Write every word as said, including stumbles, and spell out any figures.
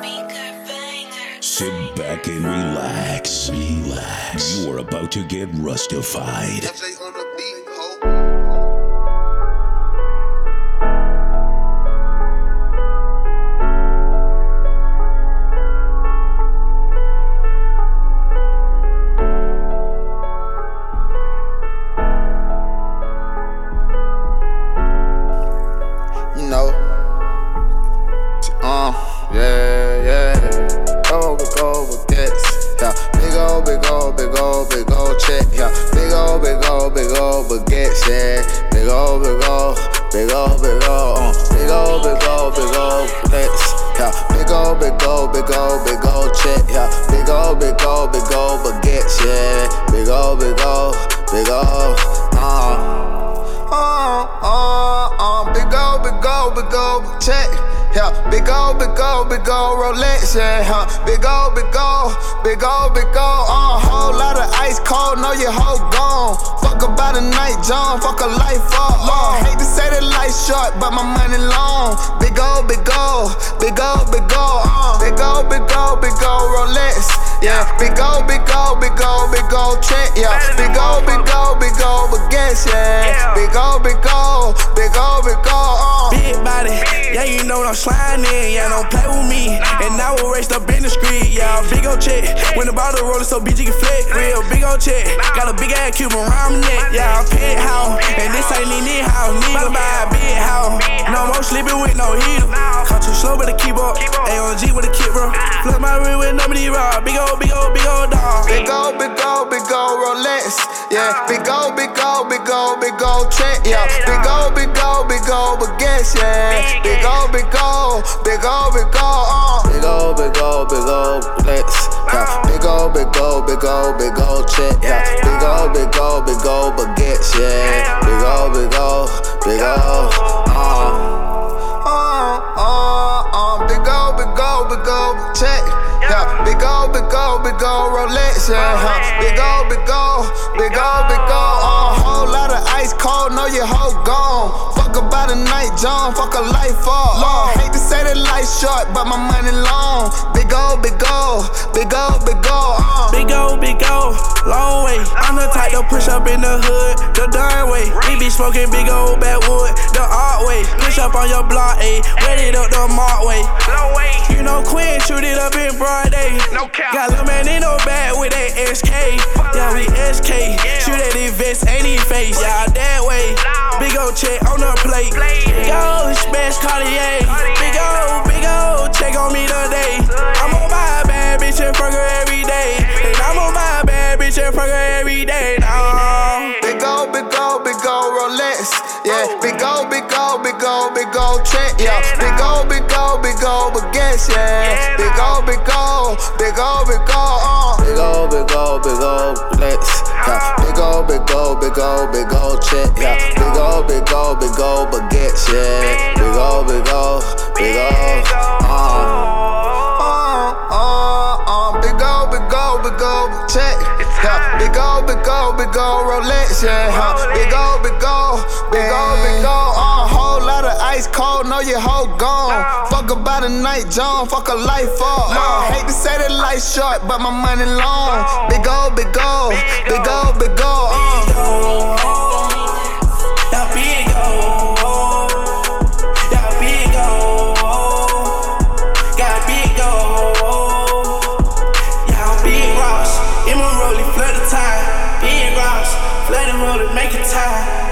Sit back and relax, relax. You are about to get rustified. You know, uh, yeah, yeah. Go, big old baguettes, yeah. Big old, big old, big old, big old check, yeah. Big old, big old, big old baguettes, yeah. Big old, big old, big old, big old, uh. Big old, big old, big old baguettes, yeah. Big old, big old, big old, big old check, yeah. Big old, big old, big old baguettes, yeah. Big old, big old, big old, uh. Uh, uh, uh, big old, big old, big old check, yeah. Big old, big old, big old Rolex, yeah, huh. Big old, big old, big old, big old, uh, whole lot of ice cold, know your hoe gone. Fuck about a night, John, fuck a life up, long. Hate to say the life short, but my money long. Big old, big old, big old, big old, uh, big old, big old, big old Rolex, yeah. Big old, big old, big old, big old check, yeah. Big old, big old, big old baguettes, yeah. Big old, big old, big old, big old, uh. Big body, yeah, you know what I'm sliding in, yeah, don't play with me. And I will race up in the street, yeah, big old check. When the bottle rollin' so bitch you can flick, real big old check. Got a big ass cube around my neck, yeah, I'm penthouse. And this ain't in this house, nigga buy a big house. No more sleeping with no heater. Come too slow, better keep up. A on G with a kid, bro. Flood my ring with nobody raw. Big old, big old, big old dog. Big old, big old, big old Rolex, yeah. Big old, big old, big old, big old check, yeah. Big old, big old, big old baguettes, yeah. Big old, big old, big old, big old, uh. Big old, big old, big old Rolex, yeah. Big old, big old, big old, big old check, yeah. Big old, big old, big old baguettes, yeah. Big old, big old, big old, uh. Uh, uh, uh. Big old, big old, big old check, yeah. Big old, big old, big old Rolex, yeah, huh. Big old, big old, big old, big old, uh. Whole lot of ice cold, know your hoe gone. Fuck about a night, John, fuck a life up, long. Hate to say the life short, but my money long. Big old, big old, big old, big old, uh. Big old, big old, long way. I'm the type to push up in the hood, the darn way. We be smoking big old backwood, the art way. Push up on your block, ayy, ready up the mark way. Low way. You know Quinn, shoot it up in broad day. No cap. Got lil' man in no bag with that S K. Yeah, we S K. Shoot at his vest, ain't his face. Yeah, that way. Big old check on the plate. Big old special Cartier. Big old, big old check on me today. I'm on my bad bitch and fuck her every day. And I'm on my bad bitch and fuck her every day. Nah. Big old, big old, big old Rolex, yeah. Big old, big old, big old, big old check, yeah. Big old, big old, big old baguettes, yeah. Big old, big old, big old, big old, uh. Big old, big old, big old Rolex, yeah. Big old, big old, big old, big old check, yeah. Big old, big old, big old baguettes, yeah. Big old, big old, big old, uh. Uh, uh, uh. Big old, big old, big old check, yeah. Big old, big old, big old Rolex, yeah, huh. Big old, big old, big old, big old, uh. Whole lot of ice cold, know your hoe gone. Fuck about a night, John, fuck a life up, uh. Hate to say the life short, but my money long. Big old, big old, big old, big old, uh. Yeah, big old, yeah, big old, got big old, yeah, big rocks, in my rollie, flood the time, big rocks, flood and roll it, make it time.